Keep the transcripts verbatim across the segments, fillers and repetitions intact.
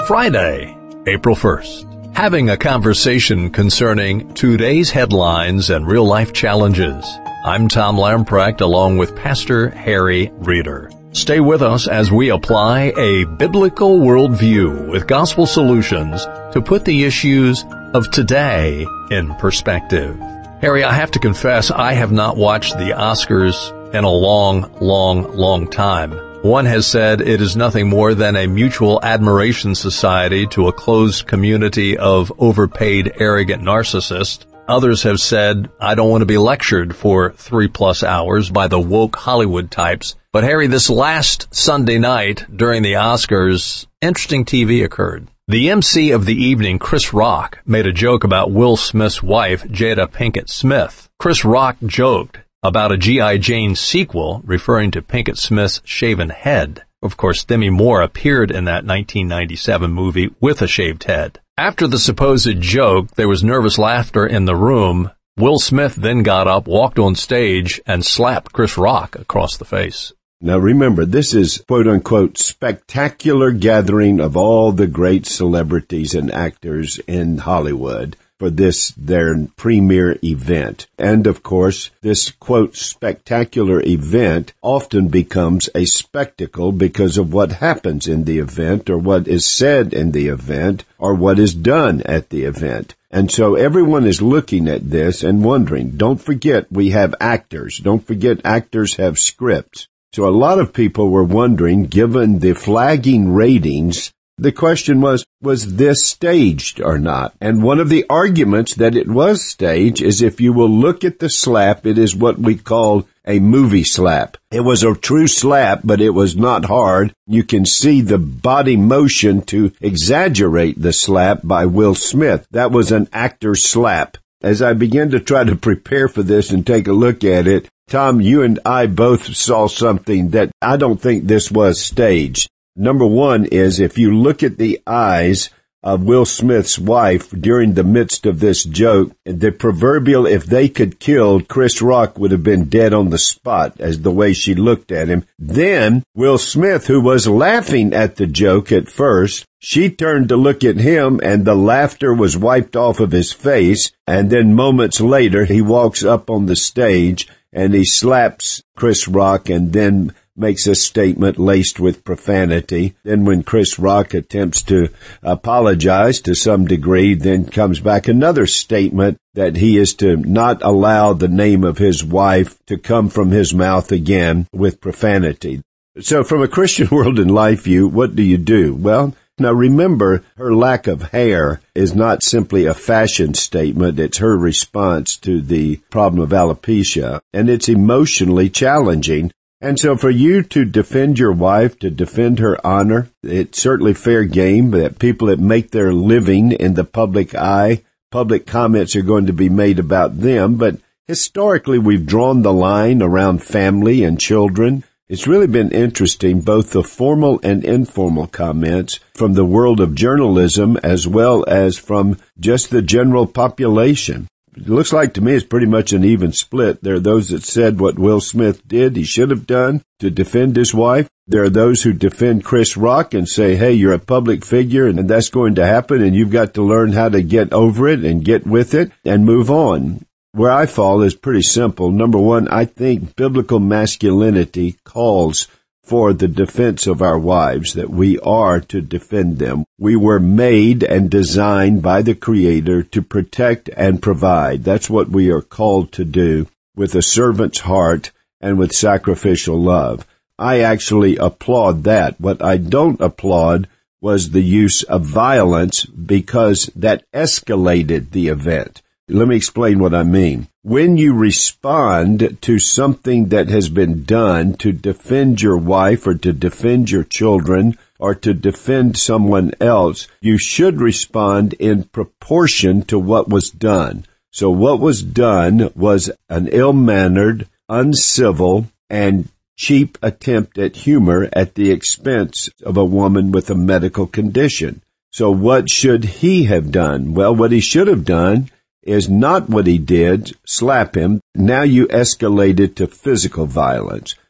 Friday, April first. Having a conversation concerning today's headlines and real-life challenges. I'm Tom Lamprecht along with Pastor Harry Reeder. Stay with us as we apply a biblical worldview with gospel solutions to put the issues of today in perspective. Harry, I have to confess I have not watched the Oscars in a long, long, long time. One has said it is nothing more than a mutual admiration society to a closed community of overpaid, arrogant narcissists. Others have said, I don't want to be lectured for three plus hours by the woke Hollywood types. But Harry, this last Sunday night during the Oscars, interesting T V occurred. The M C of the evening, Chris Rock, made a joke about Will Smith's wife, Jada Pinkett Smith. Chris Rock joked about a G I. Jane sequel, referring to Pinkett Smith's shaven head. Of course, Demi Moore appeared in that nineteen ninety-seven movie with a shaved head. After the supposed joke, there was nervous laughter in the room. Will Smith then got up, walked on stage, and slapped Chris Rock across the face. Now remember, this is quote-unquote spectacular gathering of all the great celebrities and actors in Hollywood for this, their premier event. And of course, this quote spectacular event often becomes a spectacle because of what happens in the event or what is said in the event or what is done at the event. And so everyone is looking at this and wondering, don't forget we have actors. Don't forget actors have scripts. So a lot of people were wondering, given the flagging ratings, the question was, was this staged or not? And one of the arguments that it was staged is if you will look at the slap, it is what we call a movie slap. It was a true slap, but it was not hard. You can see the body motion to exaggerate the slap by Will Smith. That was an actor's slap. As I began to try to prepare for this and take a look at it, Tom, you and I both saw something that I don't think this was staged. Number one is if you look at the eyes of Will Smith's wife during the midst of this joke, the proverbial if they could kill, Chris Rock would have been dead on the spot as the way she looked at him. Then Will Smith, who was laughing at the joke at first, she turned to look at him and the laughter was wiped off of his face. And then moments later, he walks up on the stage and he slaps Chris Rock and then makes a statement laced with profanity. Then when Chris Rock attempts to apologize to some degree, then comes back another statement that he is to not allow the name of his wife to come from his mouth again with profanity. So from a Christian world and life view, what do you do? Well, now remember, her lack of hair is not simply a fashion statement. It's her response to the problem of alopecia, and it's emotionally challenging. And so for you to defend your wife, to defend her honor, it's certainly fair game that people that make their living in the public eye, public comments are going to be made about them. But historically, we've drawn the line around family and children. It's really been interesting, both the formal and informal comments from the world of journalism as well as from just the general population. It looks like to me it's pretty much an even split. There are those that said what Will Smith did, he should have done to defend his wife. There are those who defend Chris Rock and say, hey, you're a public figure and that's going to happen and you've got to learn how to get over it and get with it and move on. Where I fall is pretty simple. Number one, I think biblical masculinity calls for the defense of our wives, that we are to defend them. We were made and designed by the Creator to protect and provide. That's what we are called to do with a servant's heart and with sacrificial love. I actually applaud that. What I don't applaud was the use of violence because that escalated the event. Let me explain what I mean. When you respond to something that has been done to defend your wife or to defend your children or to defend someone else, you should respond in proportion to what was done. So what was done was an ill-mannered, uncivil, and cheap attempt at humor at the expense of a woman with a medical condition. So what should he have done? Well, what he should have done is not what he did, slap him. Now you escalate it to physical violence.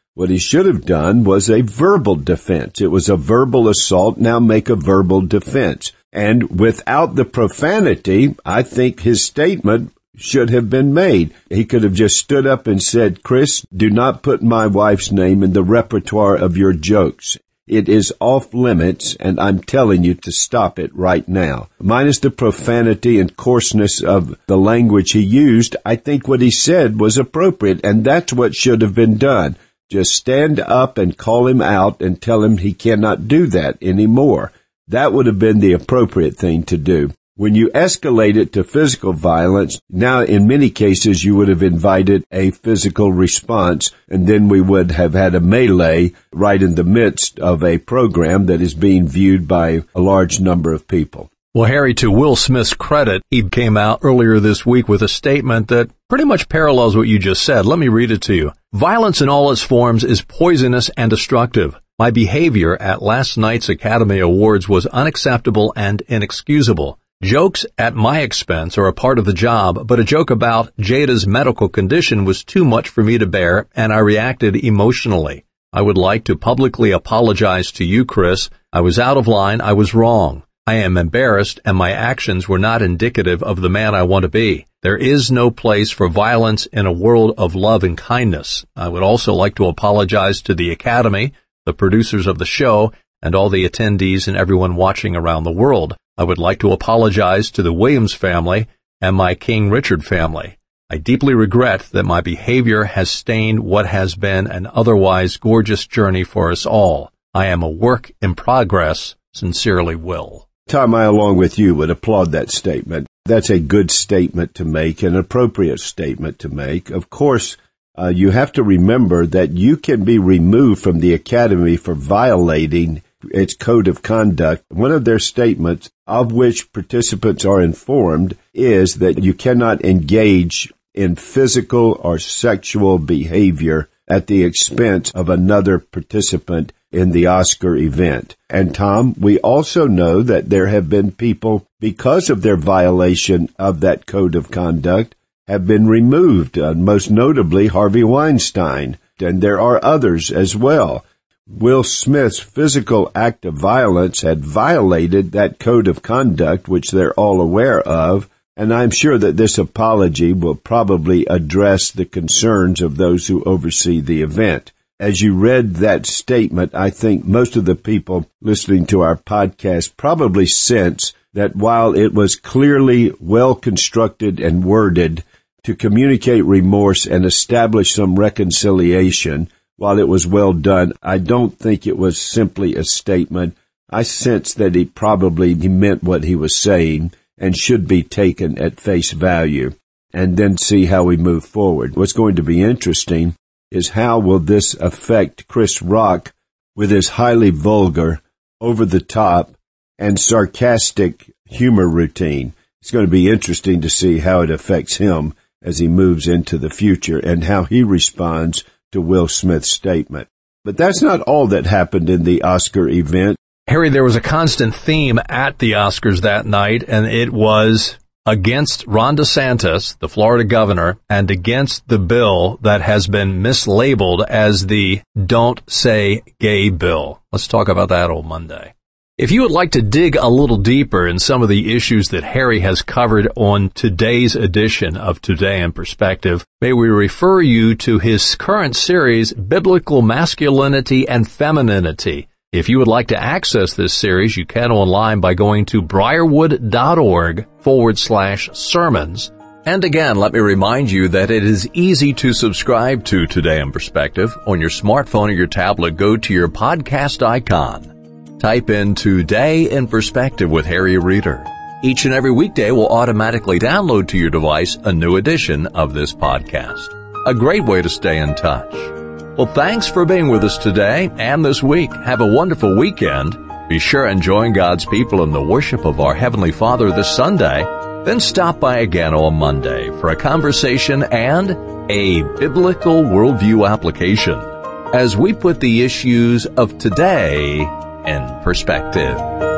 What he should have done was a verbal defense. It was a verbal assault. Now make a verbal defense. And without the profanity, I think his statement should have been made. He could have just stood up and said, Chris, do not put my wife's name in the repertoire of your jokes. It is off limits, and I'm telling you to stop it right now. Minus the profanity and coarseness of the language he used, I think what he said was appropriate, and that's what should have been done. Just stand up and call him out and tell him he cannot do that anymore. That would have been the appropriate thing to do. When you escalate it to physical violence, now in many cases you would have invited a physical response, and then we would have had a melee right in the midst of a program that is being viewed by a large number of people. Well, Harry, to Will Smith's credit, he came out earlier this week with a statement that pretty much parallels what you just said. Let me read it to you. Violence in all its forms is poisonous and destructive. My behavior at last night's Academy Awards was unacceptable and inexcusable. Jokes at my expense are a part of the job, but a joke about Jada's medical condition was too much for me to bear, and I reacted emotionally. I would like to publicly apologize to you, Chris. I was out of line. I was wrong. I am embarrassed, and my actions were not indicative of the man I want to be. There is no place for violence in a world of love and kindness. I would also like to apologize to the Academy, the producers of the show, and all the attendees and everyone watching around the world. I would like to apologize to the Williams family and my King Richard family. I deeply regret that my behavior has stained what has been an otherwise gorgeous journey for us all. I am a work in progress. Sincerely, Will. Tom, I, along with you, would applaud that statement. That's a good statement to make, an appropriate statement to make. Of course, uh, you have to remember that you can be removed from the Academy for violating its code of conduct. One of their statements, of which participants are informed, is that you cannot engage in physical or sexual behavior at the expense of another participant in the Oscar event. And Tom, we also know that there have been people, because of their violation of that code of conduct, have been removed, uh, most notably Harvey Weinstein, and there are others as well. Will Smith's physical act of violence had violated that code of conduct, which they're all aware of, and I'm sure that this apology will probably address the concerns of those who oversee the event. As you read that statement, I think most of the people listening to our podcast probably sense that while it was clearly well constructed and worded to communicate remorse and establish some reconciliation, while it was well done, I don't think it was simply a statement. I sense that he probably he meant what he was saying and should be taken at face value, and then see how we move forward. What's going to be interesting is how will this affect Chris Rock with his highly vulgar, over-the-top, and sarcastic humor routine. It's going to be interesting to see how it affects him as he moves into the future and how he responds to Will Smith's statement. But that's not all that happened in the Oscar event. Harry, there was a constant theme at the Oscars that night, and it was against Ron DeSantis, the Florida governor, and against the bill that has been mislabeled as the Don't Say Gay bill. Let's talk about that on Monday. If you would like to dig a little deeper in some of the issues that Harry has covered on today's edition of Today in Perspective, may we refer you to his current series, Biblical Masculinity and Femininity. If you would like to access this series, you can online by going to briarwood.org forward slash sermons. And again, let me remind you that it is easy to subscribe to Today in Perspective. On your smartphone or your tablet, go to your podcast icon. Type in Today in Perspective with Harry Reeder. Each and every weekday will automatically download to your device a new edition of this podcast. A great way to stay in touch. Well, thanks for being with us today and this week. Have a wonderful weekend. Be sure and join God's people in the worship of our Heavenly Father this Sunday. Then stop by again on Monday for a conversation and a biblical worldview application as we put the issues of today in perspective.